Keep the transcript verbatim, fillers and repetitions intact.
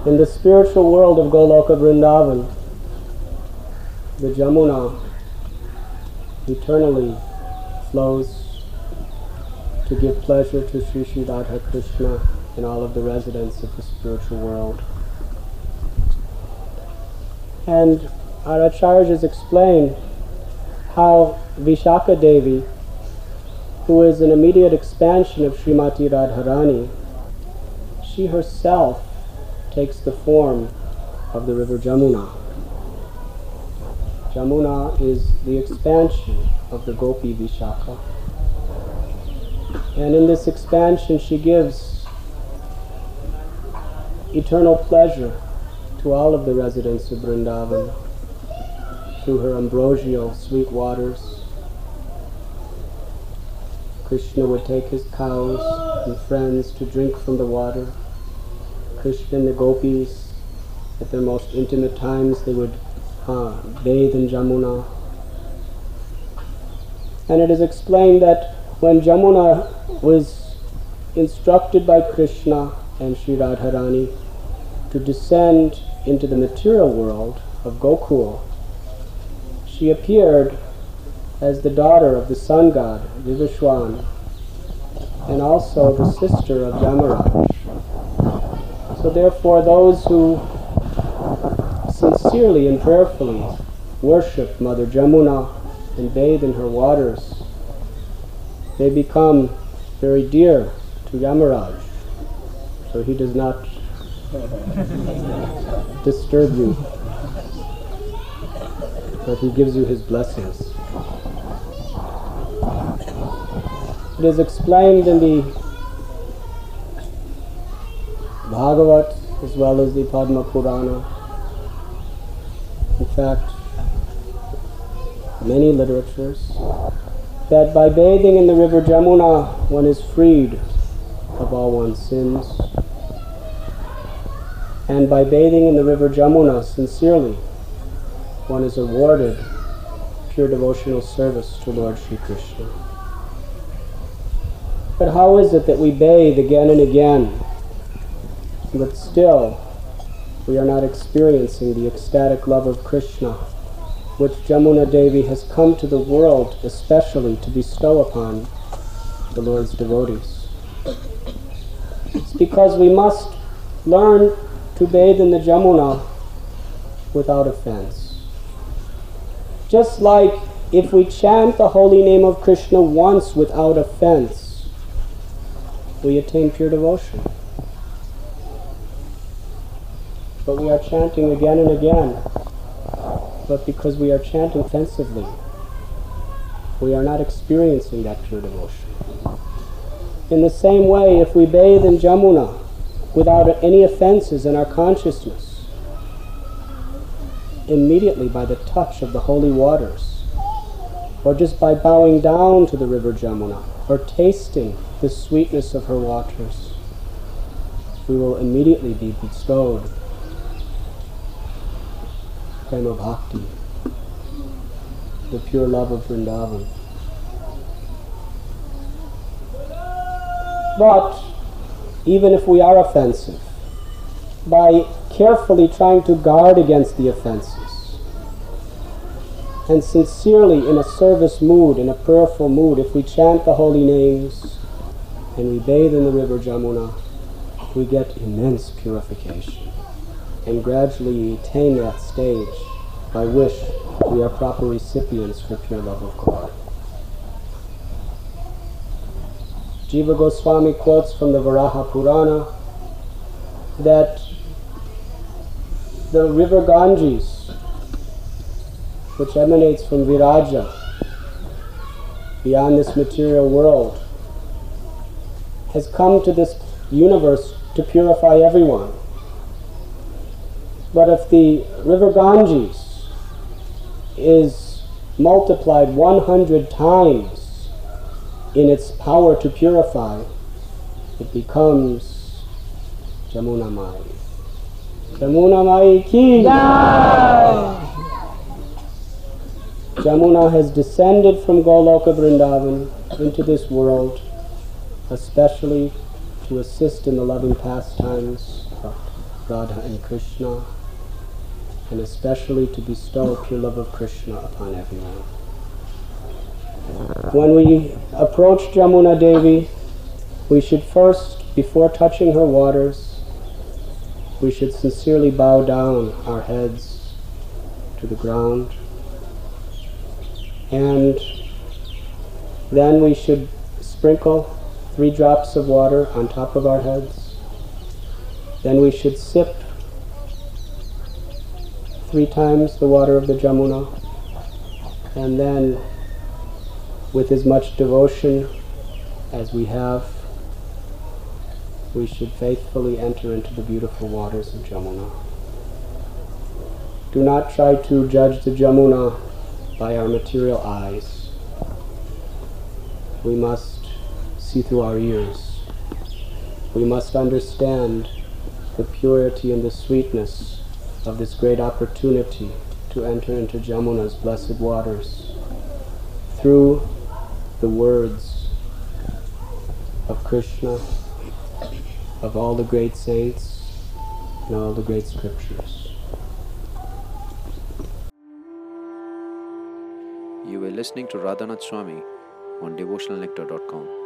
In the spiritual world of Goloka Vrindavan, the Jamuna eternally flows to give pleasure to Sri Sri Radha Krishna and all of the residents of the spiritual world. And our acharyas explain how Vishaka Devi, who is an immediate expansion of Srimati Radharani, she herself takes the form of the river Jamuna. Jamuna is the expansion of the Gopi Vishaka. And in this expansion she gives eternal pleasure to all of the residents of Vrindavan through her ambrosial sweet waters. Krishna would take his cows and friends to drink from the water. Krishna and the gopis, at their most intimate times, they would uh, bathe in Jamuna. And it is explained that when Jamuna was instructed by Krishna and Sri Radharani to descend into the material world of Gokul, she appeared as the daughter of the sun god, Vivishwan, and also the sister of Yamaraj. So therefore those who sincerely and prayerfully worship Mother Jamuna and bathe in her waters, they become very dear to Yamaraj, so he does not disturb you, but he gives you his blessings. It is explained in the Bhagavat as well as the Padma Purana, in fact many literatures, that by bathing in the river Jamuna one is freed of all one's sins, and by bathing in the river Jamuna sincerely one is awarded pure devotional service to Lord Shri Krishna. But how is it that we bathe again and again, but still we are not experiencing the ecstatic love of Krishna, which Jamuna Devi has come to the world especially to bestow upon the Lord's devotees? It's because we must learn to bathe in the Jamuna without offense. Just like if we chant the holy name of Krishna once without offense, we attain pure devotion. But we are chanting again and again, but because we are chanting offensively, we are not experiencing that pure devotion. In the same way, if we bathe in Jamuna without any offenses in our consciousness, immediately by the touch of the holy waters, or just by bowing down to the river Jamuna, or tasting the sweetness of her waters, we will immediately be bestowed prema bhakti, the pure love of Vrindavan. But even if we are offensive, by carefully trying to guard against the offenses, and sincerely in a service mood, in a prayerful mood, if we chant the holy names and we bathe in the river Jamuna, we get immense purification and gradually attain that stage by which we are proper recipients for pure love of God. Jiva Goswami quotes from the Varaha Purana that the river Ganges, which emanates from Viraja, beyond this material world, has come to this universe to purify everyone. But if the river Ganges is multiplied one hundred times in its power to purify, it becomes Jamuna Mai. Jamuna Mai ki jai! Jamuna has descended from Goloka Vrindavan into this world, especially to assist in the loving pastimes of Radha and Krishna, and especially to bestow pure love of Krishna upon everyone. When we approach Jamuna Devi, we should first, before touching her waters, we should sincerely bow down our heads to the ground, and then we should sprinkle three drops of water on top of our heads. Then we should sip three times the water of the Jamuna, and then, with as much devotion as we have, we should faithfully enter into the beautiful waters of Jamuna. Do not try to judge the Jamuna by our material eyes. We must see through our ears. We must understand the purity and the sweetness of this great opportunity to enter into Jamuna's blessed waters through the words of Krishna, of all the great saints, and all the great scriptures. You were listening to Radhanath Swami on devotional nectar dot com.